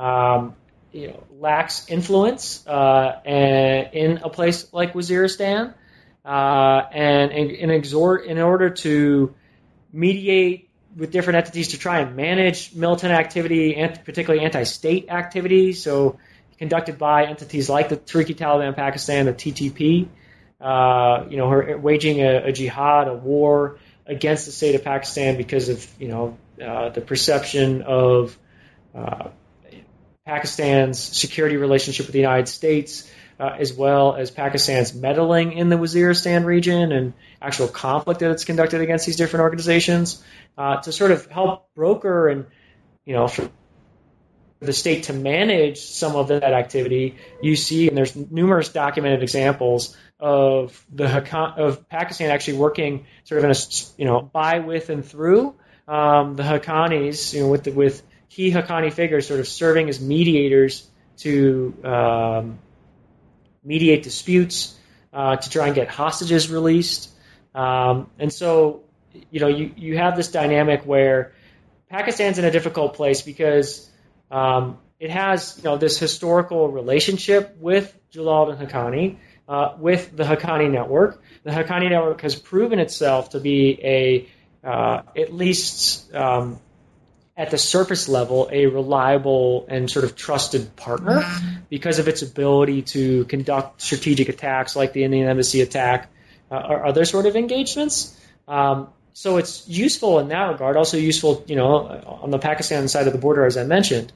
[SPEAKER 2] lacks influence in a place like Waziristan, and in order to mediate with different entities to try and manage militant activity, and particularly anti-state activity, so conducted by entities like the Tehrik-e-Taliban Pakistan, the TTP, who are waging a jihad, a war against the state of Pakistan because of the perception of Pakistan's security relationship with the United States, as well as Pakistan's meddling in the Waziristan region and actual conflict that it's conducted against these different organizations, to sort of help broker and for the state to manage some of that activity. You see, and there's numerous documented examples of Pakistan actually working sort of in a by, with, and through the Haqqanis, with key Haqqani figures sort of serving as mediators to mediate disputes, to try and get hostages released. And so, you have this dynamic where Pakistan's in a difficult place because it has, this historical relationship with Jalal al-Haqqani, with the Haqqani network. The Haqqani network has proven itself to be at least at the surface level, a reliable and sort of trusted partner because of its ability to conduct strategic attacks like the Indian embassy attack or other sort of engagements. So it's useful in that regard, also useful, on the Pakistan side of the border, as I mentioned.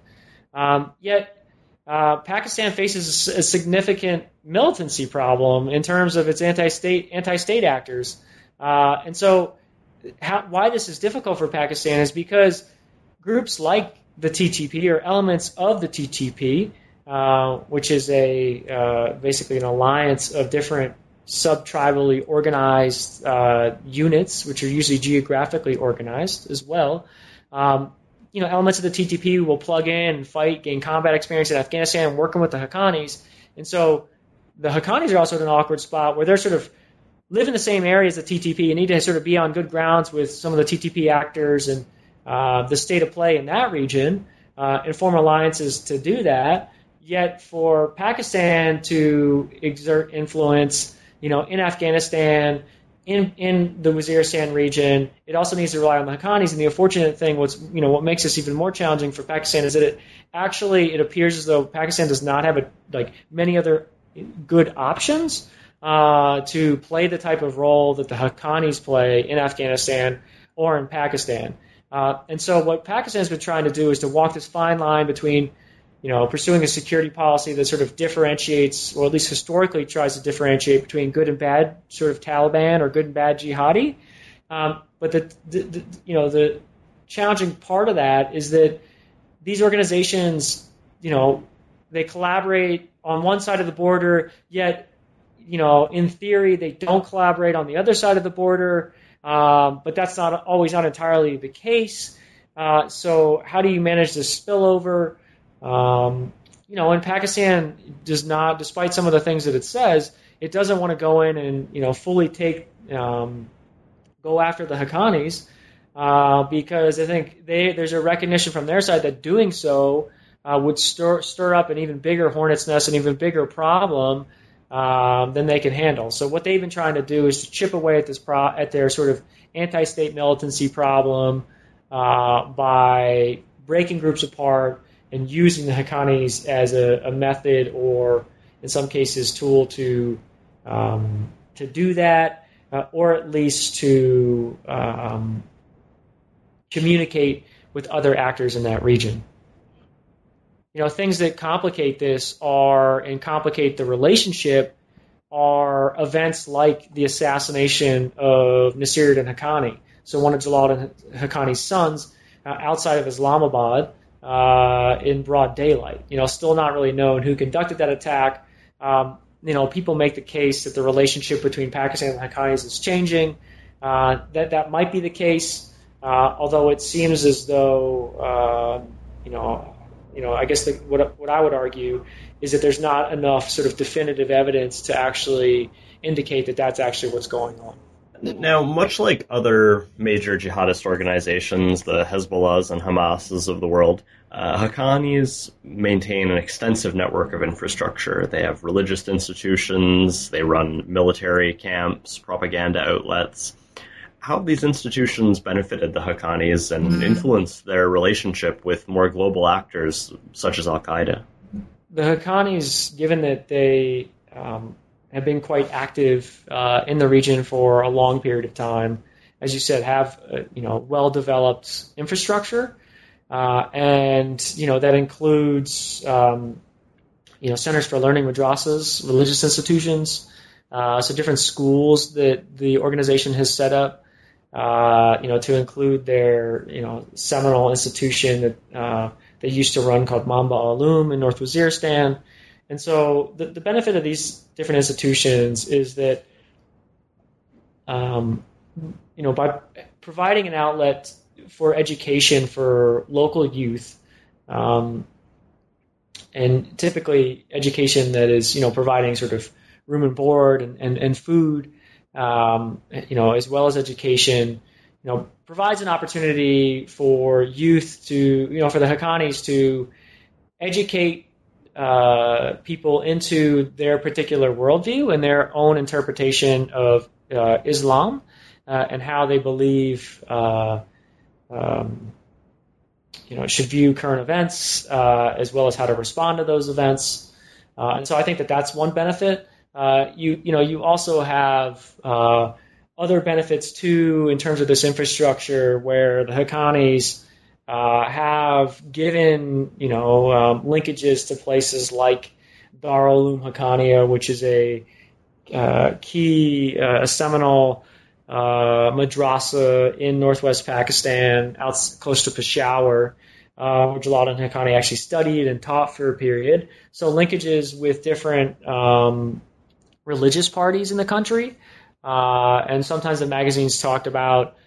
[SPEAKER 2] Yet Pakistan faces a significant militancy problem in terms of its anti-state actors. And so why this is difficult for Pakistan is because groups like the TTP or elements of the TTP, which is basically an alliance of different sub-tribally organized units, which are usually geographically organized as well. Elements of the TTP will plug in and fight, gain combat experience in Afghanistan, working with the Haqqanis. And so the Haqqanis are also in an awkward spot where they're sort of live in the same area as the TTP and need to sort of be on good grounds with some of the TTP actors and the state of play in that region, and form alliances to do that. Yet for Pakistan to exert influence, in Afghanistan, in the Waziristan region, it also needs to rely on the Haqqanis. And the unfortunate thing, what makes this even more challenging for Pakistan is that it appears as though Pakistan does not have many other good options to play the type of role that the Haqqanis play in Afghanistan or in Pakistan. And so what Pakistan has been trying to do is to walk this fine line between, pursuing a security policy that sort of differentiates, or at least historically tries to differentiate between good and bad sort of Taliban or good and bad jihadi. But the challenging part of that is that these organizations, they collaborate on one side of the border, yet, in theory, they don't collaborate on the other side of the border. But that's not entirely the case. So how do you manage this spillover? And Pakistan does not, despite some of the things that it says, it doesn't want to go in and fully go after the Haqqanis because I think there's a recognition from their side that doing so would stir up an even bigger hornet's nest, an even bigger problem than they can handle. So what they've been trying to do is to chip away at their sort of anti-state militancy problem by breaking groups apart and using the Haqqanis as a method, or in some cases tool to do that, or at least to communicate with other actors in that region. Things that complicate this and complicate the relationship are events like the assassination of Nasiruddin Haqqani. So one of Jalaluddin Haqqani's sons outside of Islamabad in broad daylight. Still not really known who conducted that attack. People make the case that the relationship between Pakistan and the Haqqanis is changing. That might be the case, although it seems as though, I guess what I would argue is that there's not enough sort of definitive evidence to actually indicate that that's actually what's going on.
[SPEAKER 1] Now, much like other major jihadist organizations, the Hezbollahs and Hamases of the world, Haqqanis maintain an extensive network of infrastructure. They have religious institutions, they run military camps, propaganda outlets. How have these institutions benefited the Haqqanis and influenced their relationship with more global actors such as Al-Qaeda?
[SPEAKER 2] The Haqqanis, given that they have been quite active in the region for a long period of time, as you said, have well-developed infrastructure, and that includes centers for learning, madrasas, religious institutions, so different schools that the organization has set up, to include their seminal institution that they used to run called Manba Alum in North Waziristan. And so the benefit of these different institutions is that, by providing an outlet for education for local youth, and typically education that is, providing sort of room and board and food, as well as education, provides an opportunity for youth to, for the Haqqanis to educate people into their particular worldview and their own interpretation of Islam and how they believe should view current events as well as how to respond to those events. And so I think that that's one benefit. You also have other benefits too in terms of this infrastructure where the Haqqanis have given, linkages to places like Darul Uloom Haqqaniya, which is a key, seminal madrasa in northwest Pakistan, close to Peshawar, where Jalaluddin Haqqani actually studied and taught for a period. So linkages with different religious parties in the country, and sometimes the magazines talked about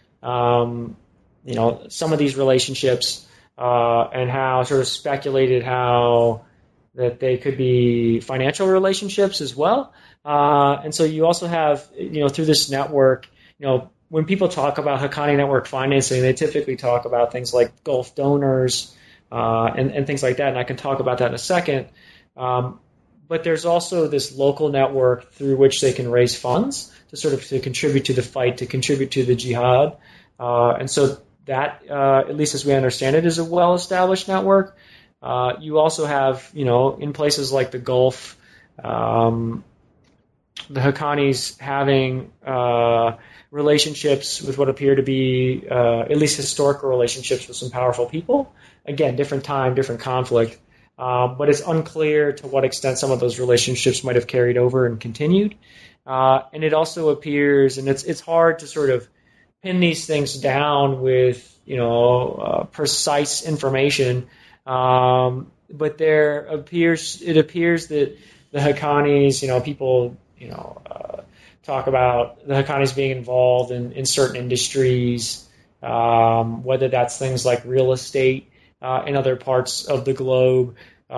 [SPEAKER 2] some of these relationships and how sort of speculated how that they could be financial relationships as well. And so you also have, through this network, when people talk about Haqqani network financing, they typically talk about things like Gulf donors and things like that. And I can talk about that in a second. But there's also this local network through which they can raise funds to contribute to the fight, to contribute to the jihad. And so that, at least as we understand it, is a well-established network. You also have, in places like the Gulf, the Haqqanis having relationships with what appear to be at least historical relationships with some powerful people. Again, different time, different conflict. But it's unclear to what extent some of those relationships might have carried over and continued. And it also appears, and it's hard to sort of pin these things down with, precise information. But it appears that the Haqqanis, people, talk about the Haqqanis being involved in certain industries, whether that's things like real estate, in other parts of the globe,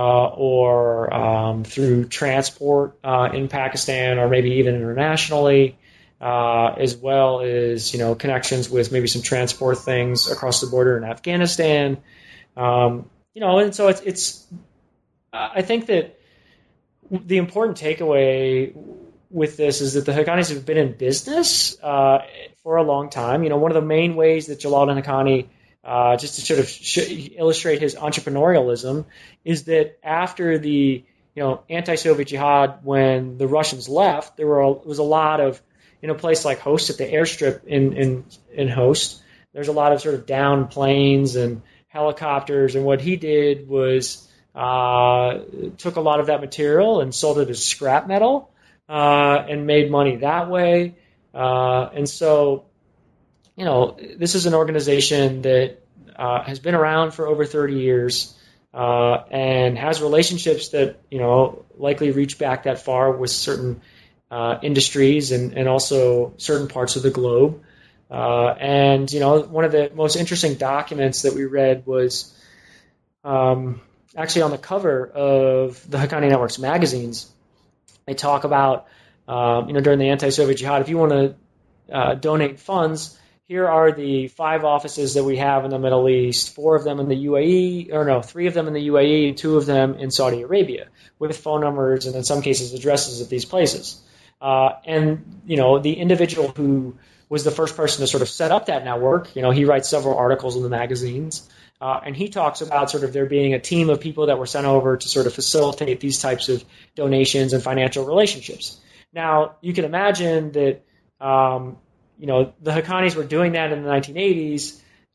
[SPEAKER 2] or through transport in Pakistan, or maybe even internationally, as well as connections with maybe some transport things across the border in Afghanistan. And so it's I think that the important takeaway with this is that the Haqqanis have been in business for a long time. One of the main ways that Jalal al-Haqqani, just to sort of illustrate his entrepreneurialism, is that after the anti-Soviet jihad, when the Russians left, there was a lot of a place like Host, at the airstrip in Host. There's a lot of sort of downed planes and helicopters, and what he did was took a lot of that material and sold it as scrap metal and made money that way. And so, this is an organization that has been around for over 30 years and has relationships that, likely reach back that far with certain industries and also certain parts of the globe. And one of the most interesting documents that we read was actually on the cover of the Haqqani Network's magazines. They talk about, during the anti-Soviet jihad, if you want to donate funds, here are the 5 offices that we have in the Middle East, 4 of them in the UAE, 3 of them in the UAE, and 2 of them in Saudi Arabia, with phone numbers and in some cases addresses of these places. And the individual who was the first person to sort of set up that network, he writes several articles in the magazines, and he talks about sort of there being a team of people that were sent over to sort of facilitate these types of donations and financial relationships. Now, you can imagine that, the Haqqanis were doing that in the 1980s,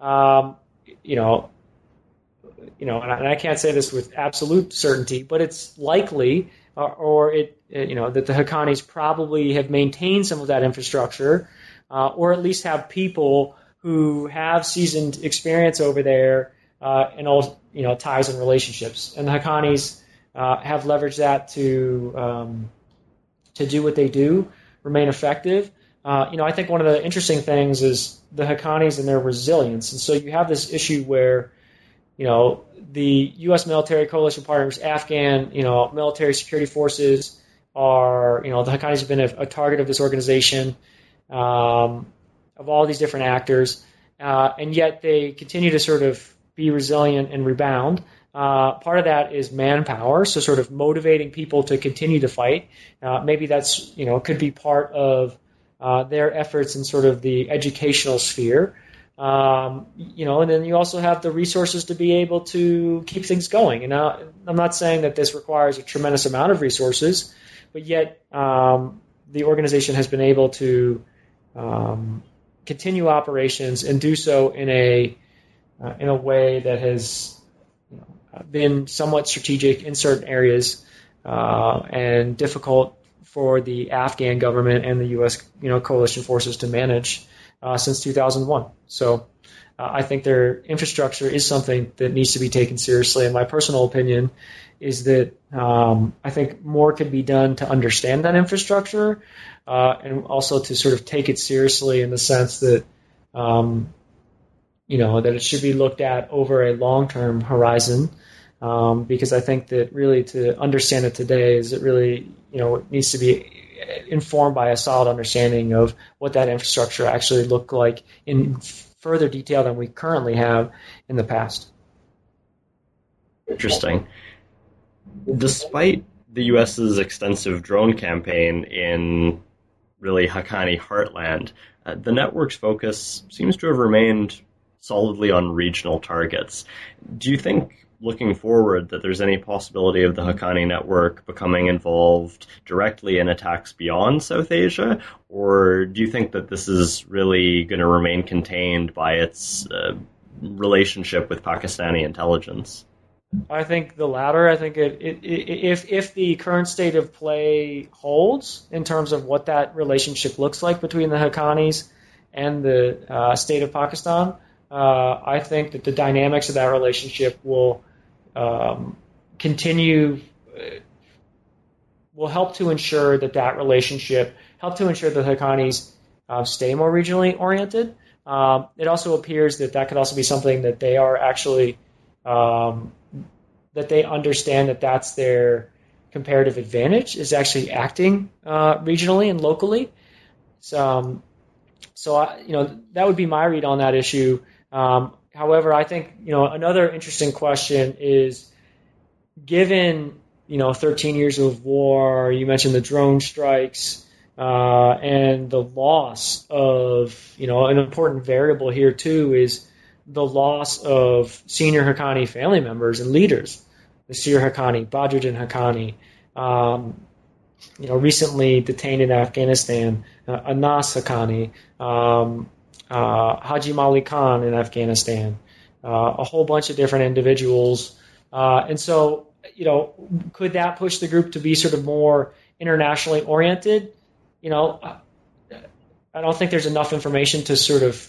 [SPEAKER 2] and I can't say this with absolute certainty, but it's likely, that the Haqqanis probably have maintained some of that infrastructure, or at least have people who have seasoned experience over there and all ties and relationships. And the Haqqanis have leveraged that to do what they do, remain effective. I think one of the interesting things is the Haqqanis and their resilience. And so you have this issue where, the U.S. military coalition partners, Afghan, military security forces are, the Haqqanis have been a target of this organization, of all these different actors, and yet they continue to sort of be resilient and rebound. Part of that is manpower, so sort of motivating people to continue to fight. Maybe that's, could be part of their efforts in sort of the educational sphere. And then you also have the resources to be able to keep things going. And I'm not saying that this requires a tremendous amount of resources, but yet the organization has been able to continue operations and do so in a way that has been somewhat strategic in certain areas and difficult for the Afghan government and the U.S. coalition forces to manage since 2001. So I think their infrastructure is something that needs to be taken seriously. And my personal opinion is that I think more could be done to understand that infrastructure and also to sort of take it seriously in the sense that that it should be looked at over a long-term horizon. Because I think that really to understand it today is it really, it needs to be informed by a solid understanding of what that infrastructure actually looked like in further detail than we currently have in the past.
[SPEAKER 1] Interesting. Despite the U.S.'s extensive drone campaign in really Haqqani heartland, the network's focus seems to have remained solidly on regional targets. Do you think, looking forward, that there's any possibility of the Haqqani network becoming involved directly in attacks beyond South Asia? Or do you think that this is really going to remain contained by its relationship with Pakistani intelligence?
[SPEAKER 2] I think the latter. I think if the current state of play holds in terms of what that relationship looks like between the Haqqanis and the state of Pakistan, I think that the dynamics of that relationship will continue, will help to ensure that relationship, help to ensure that the Haqqanis stay more regionally oriented. It also appears that could also be something that they are actually that they understand that that's their comparative advantage, is actually acting regionally and locally. So that would be my read on that issue. However, I think another interesting question is, given 13 years of war, you mentioned the drone strikes, and the loss of an important variable here too is the loss of senior Haqqani family members and leaders. Nasir Haqqani, Badruddin Haqqani, recently detained in Afghanistan, Anas Haqqani, Haji Malik Khan in Afghanistan, a whole bunch of different individuals. And so, could that push the group to be sort of more internationally oriented? I don't think there's enough information to sort of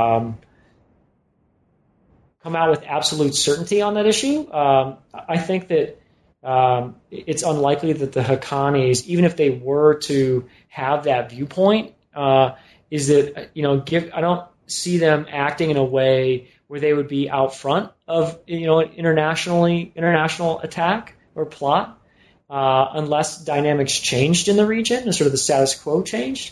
[SPEAKER 2] come out with absolute certainty on that issue. I think that it's unlikely that the Haqqanis, even if they were to have that viewpoint, is that I don't see them acting in a way where they would be out front of an international attack or plot, unless dynamics changed in the region and sort of the status quo changed.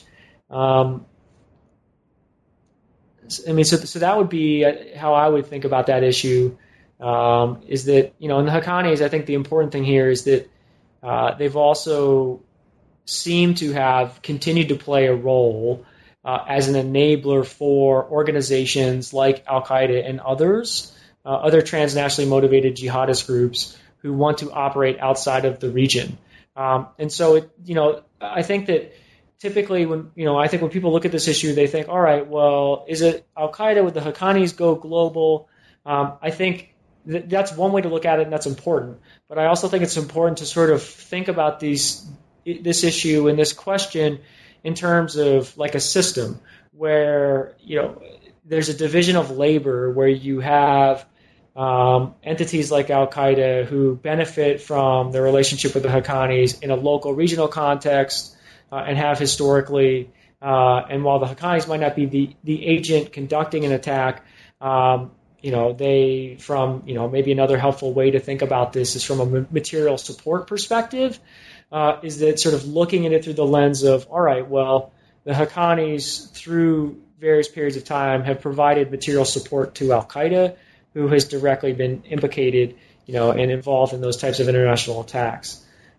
[SPEAKER 2] So that would be how I would think about that issue. Is that in the Haqqanis, I think the important thing here is that they've also seemed to have continued to play a role as an enabler for organizations like Al-Qaeda and others, other transnationally motivated jihadist groups who want to operate outside of the region. And so, I think that typically when people look at this issue, they think, all right, well, is it Al-Qaeda? Would the Haqqanis go global? I think that's one way to look at it, and that's important. But I also think it's important to sort of think about this issue and this question in terms of like a system where, there's a division of labor where you have entities like Al-Qaeda who benefit from the relationship with the Haqqanis in a local, regional context, and have historically, and while the Haqqanis might not be the agent conducting an attack, they, from maybe another helpful way to think about this is from a material support perspective, is that sort of looking at it through the lens of, all right, well, the Haqqanis through various periods of time have provided material support to Al-Qaeda, who has directly been implicated, and involved in those types of international attacks.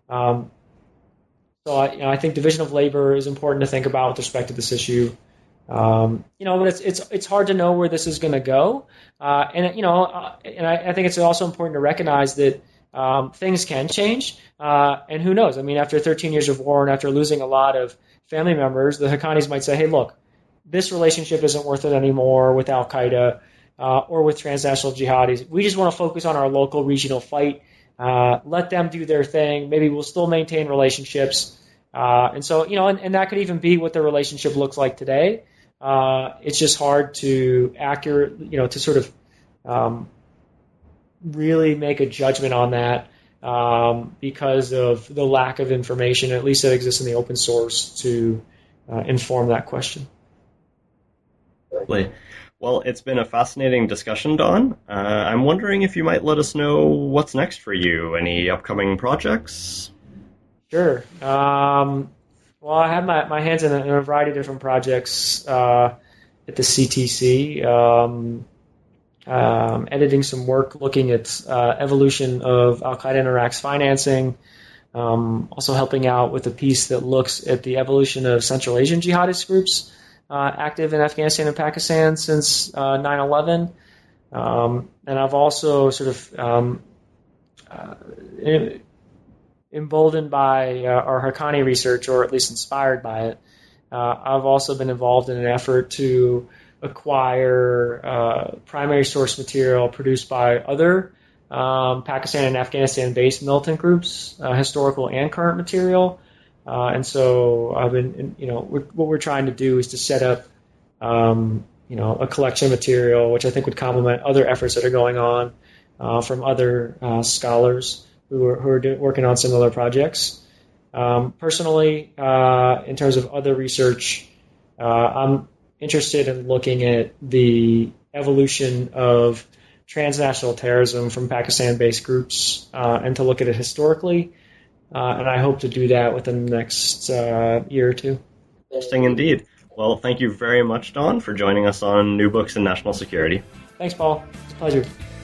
[SPEAKER 2] So I think division of labor is important to think about with respect to this issue. But it's hard to know where this is going to go, and I think it's also important to recognize that things can change, and who knows? I mean, after 13 years of war and after losing a lot of family members, the Haqqanis might say, "Hey, look, this relationship isn't worth it anymore with Al-Qaeda or with transnational jihadis. We just want to focus on our local regional fight. Let them do their thing. Maybe we'll still maintain relationships." And so, and that could even be what the relationship looks like today. It's just hard to to sort of really make a judgment on that because of the lack of information, at least that exists in the open source, to inform that question.
[SPEAKER 1] Well, it's been a fascinating discussion, Don. I'm wondering if you might let us know what's next for you. Any upcoming projects?
[SPEAKER 2] Sure. Well, I have my hands in a variety of different projects at the CTC, editing some work looking at evolution of Al-Qaeda in Iraq's financing, also helping out with a piece that looks at the evolution of Central Asian jihadist groups active in Afghanistan and Pakistan since 9/11. And I've also sort of emboldened by our Haqqani research, or at least inspired by it, I've also been involved in an effort to acquire primary source material produced by other Pakistan and Afghanistan-based militant groups, historical and current material. And so I've been, what we're trying to do is to set up, a collection of material, which I think would complement other efforts that are going on from other scholars who are working on similar projects. Personally, in terms of other research, I'm interested in looking at the evolution of transnational terrorism from Pakistan-based groups and to look at it historically. And I hope to do that within the next year or two.
[SPEAKER 1] Interesting indeed. Well, thank you very much, Don, for joining us on New Books in National Security.
[SPEAKER 2] Thanks, Paul. It's a pleasure.